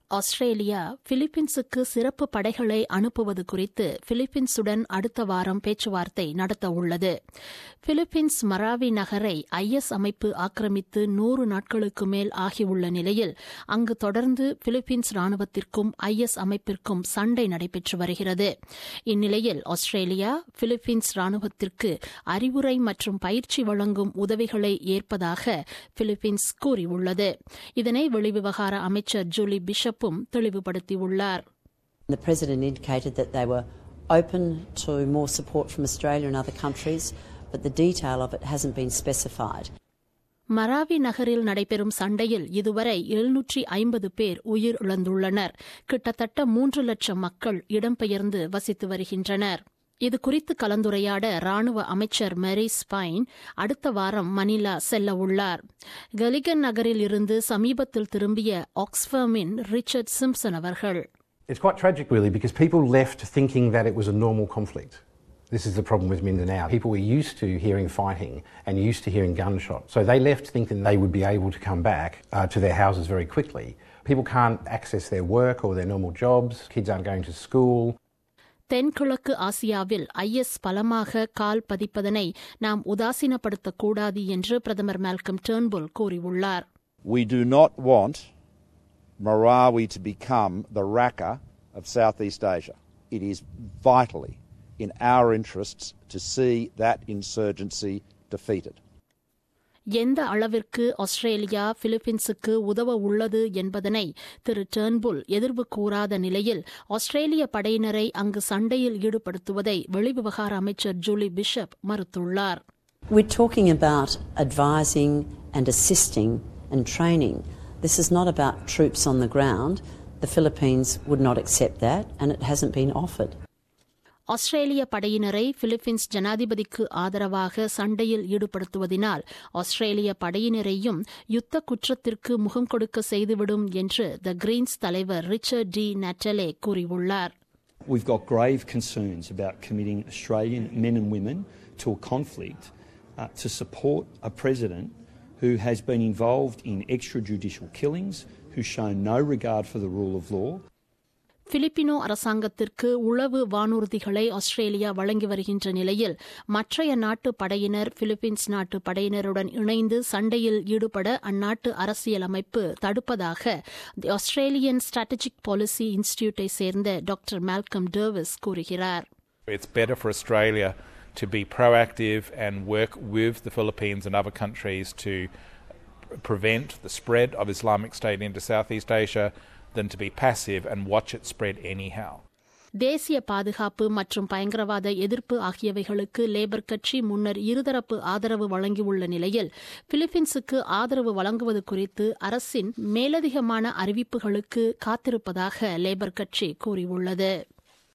Australia பிலிப்பீன்ஸுக்கு சிறப்பு படைகளை அனுப்புவது குறித்து பிலிப்பீன்ஸுடன் அடுத்த வாரம் பேச்சுவார்த்தை நடத்த உள்ளது. பிலிப்பீன்ஸ் மராவி நகரை IS அமைப்பு ஆக்கிரமித்து 100 நாட்களுக்கு மேல் ஆகியுள்ள நிலையில் அங்கு தொடர்ந்து பிலிப்பீன்ஸ் ராணுவத்திற்கும் IS அமைப்பிற்கும் சண்டை நடைபெற்று வருகிறது. இந்நிலையில் ஆஸ்திரேலியா பிலிப்பீன்ஸ் ராணுவத்திற்கு அறிவுரை மற்றும் பயிற்சி வழங்கும் உதவிகளை ஏற்பதாக பிலிப்பீன்ஸ் கூறியுள்ளது. இதனை வெளிவிவகார அமைச்சர் ஜூலி பிஷப்பும் தெளிவுபடுத்தியுள்ளார். The President indicated that they were open to more support from Australia and other countries, but the detail of it hasn't been specified. Marawi நகரில் நடைபெறும் சண்டையில் இதுவரை 750 பேர் உயிர் இழந்துள்ளனர். கிட்டத்தட்ட 3 லட்சம் மக்கள் இடம்பெயர்ந்து வசித்து வருகின்றனர். இதுகுறித்து கலந்துரையாட ராணுவ அமைச்சர் மேரி ஸ்பைன் அடுத்த வாரம் மணிலா செல்ல உள்ளார். கலிகன் நகரில் இருந்து சமீபத்தில் திரும்பிய ஆக்ஸ்ஃபேமின் ரிச்சர்ட் சிம்ப்சன் அவர்கள், It's quite tragic really because people left thinking that it was a normal conflict. This is the problem with Mindanao. People were used to hearing fighting and used to hearing gunshots. So they left thinking they would be able to come back to their houses very quickly. People can't access their work or their normal jobs. Kids aren't going to school. தென்கிழக்கு ஆசியாவில் IS பலமாக கால் பதிப்பதனை நாம் உதாசீனப்படுத்தக்கூடாது என்று பிரதமர் Malcolm Turnbull கூறியுள்ளார். We do not want Marawi to become the Raqqa of Southeast Asia. It is vitally in our interests to see that insurgency defeated. எந்த அளவிற்கு ஆஸ்திரேலியா பிலிப்பீன்ஸுக்கு உதவ உள்ளது என்பதனை திரு டர்ன்புல் எதிர்வு கூறாத நிலையில் ஆஸ்திரேலிய படையினரை அங்கு சண்டையில் ஈடுபடுத்துவதை வெளிவிவகார அமைச்சர் ஜூலி பிஷப் மறுத்துள்ளார். We're talking about advising and assisting and training. This is not about troops on the ground. The Philippines would not accept that and it hasn't been offered. ஆஸ்திரேலிய படையினரை பிலிப்பீன்ஸ் ஜனாதிபதிக்கு ஆதரவாக சண்டையில் ஈடுபடுத்துவதினால் ஆஸ்திரேலிய படையினரையும் யுத்த குற்றத்திற்கு முகம் கொடுக்க செய்துவிடும் என்று த கிரீன்ஸ் தலைவர் ரிச்சர்ட் டி நட்டலே கூறியுள்ளார். We've got grave concerns about committing Australian men and women to a conflict to support a president who has been involved in extrajudicial killings, who's shown no regard for the rule of law. Filipino அரசாங்கத்திற்கு உளவு வானூர்திகளை Australia வழங்கி வருகின்ற நிலையில் மற்றைய நாட்டு படையினர் Philippines நாட்டு படையினருடன் இணைந்து சண்டையில் ஈடுபட அந்நாட்டு அரசியல் அமைப்பு தடுப்பதாக தி ஆஸ்திரேலியன் ஸ்ட்ராட்டஜிக் பாலிசி இன்ஸ்டிடியூட்டை சேர்ந்த டாக்டர் மால்கம் டர்விஸ் கூறுகிறார். It's better for Australia to be proactive and work with the Philippines and other countries to prevent the spread of Islamic State into Southeast Asia than to be passive and watch it spread anyhow. தேசிய பாதுகாப்பு மற்றும் பயங்கரவாத எதிர்ப்பு ஆகியவைகளுக்கு labour கட்சி முன்னர் இருதரப்பு ஆதரவு வழங்கியுள்ள நிலையில் பிலிப்பீன்ஸுக்கு ஆதரவு வழங்குவது குறித்து அரசின் மேலதிகமான அறிவிப்புகளுக்கு காத்திருப்பதாக லேபர் கட்சி கூறியுள்ளது.